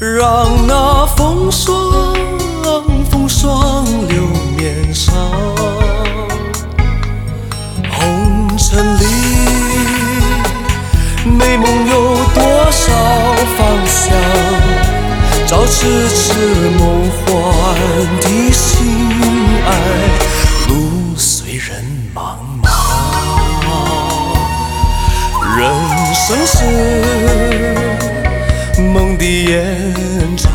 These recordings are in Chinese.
让那风霜留面上。红尘里美梦有多少方向，照痴痴梦幻的心爱，路虽人茫茫。人生是梦的延长，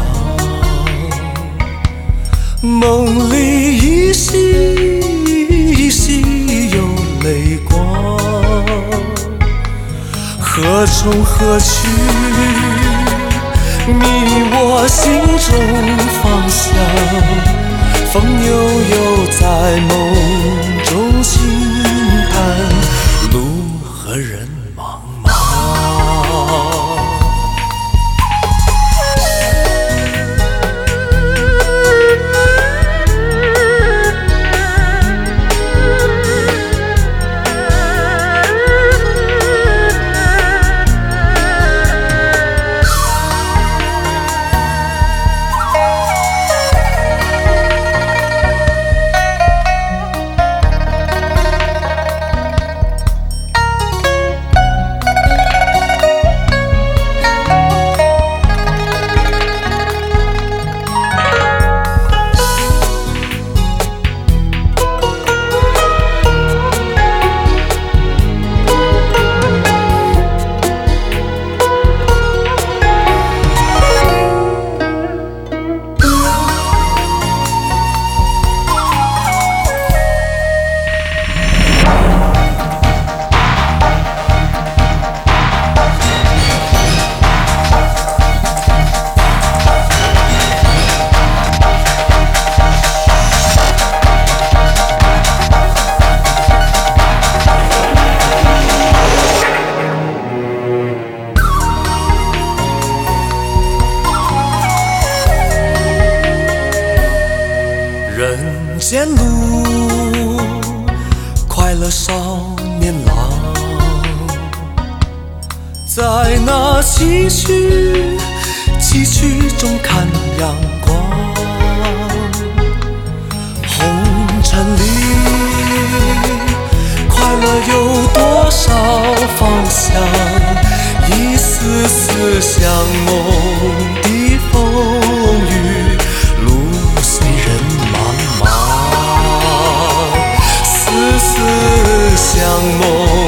梦里依稀依稀有泪光，何从何去，迷我心中方向。风悠悠在梦中轻叹，路和人茫茫。人间路，快乐少年郎，在那崎岖中看阳光。红尘里，快乐有多少方向？一丝丝像梦的风雨，路虽人茫茫，丝丝像梦